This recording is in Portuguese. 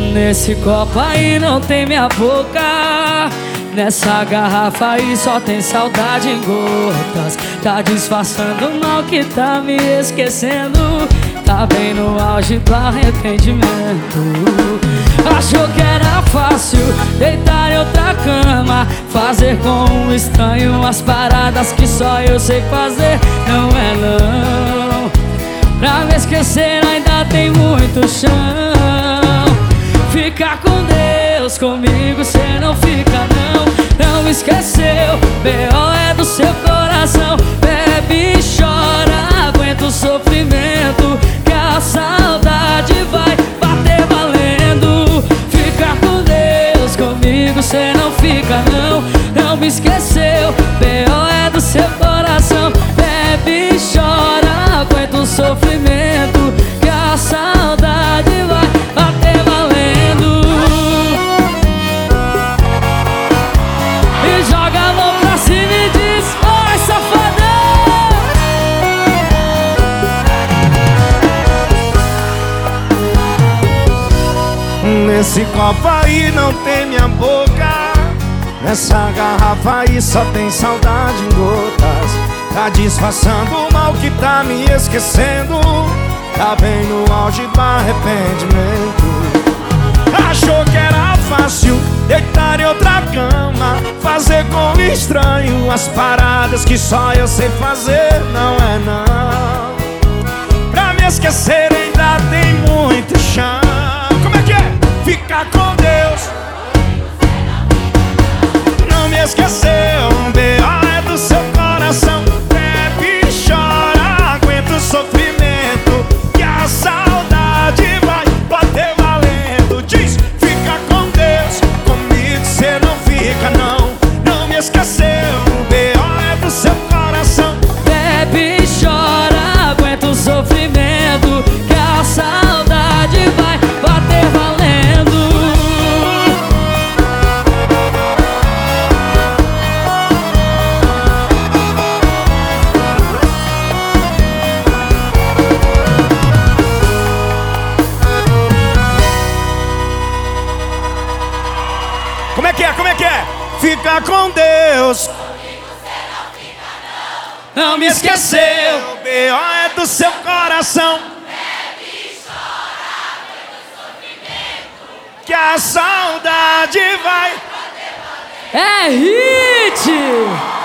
Nesse copo aí não tem minha boca, nessa garrafa aí só tem saudade em gotas. Tá disfarçando o mal que tá me esquecendo, tá bem no auge do arrependimento. Achou que era fácil deitar em outra cama, fazer com um estranho as paradas que só eu sei fazer. Não é não, pra me esquecer ainda tem muito chão. Fica com Deus, comigo cê não fica não. Não me esqueceu, B.O. é do seu coração. Bebe e chora, aguenta o sofrimento, que a saudade vai bater valendo. Fica com Deus, comigo cê não fica não. Não me esqueceu, B.O. é do seu coração. Bebe e chora, aguenta o sofrimento, que a saudade vai bater valendo. E joga a mão pra cima e diz: oi, safadão! Nesse copo aí não tem minha boca, nessa garrafa aí só tem saudade em gotas. Tá disfarçando o mal que tá me esquecendo, tá bem no auge do arrependimento. Achou que era fácil deitar em outra cama, fazer com estranho as paradas que só eu sei fazer. Não é não, pra me esquecer ainda tem muito chão. Como é que é? Fica com Deus, não me esqueceu. B.O. é do seu coração. Bebe e chora, aguenta o sofrimento, que a saudade vai bater valendo. Diz: fica com Deus, comigo cê não fica não. Não me esqueceu, B.O. é do seu coração. Bebe e chora, aguenta o sofrimento, que a saudade vai bater valendo. Como é que é? Como é que é? Fica com Deus, Não me esqueceu, B.O. é do seu coração. Que a saudade vai. é hit!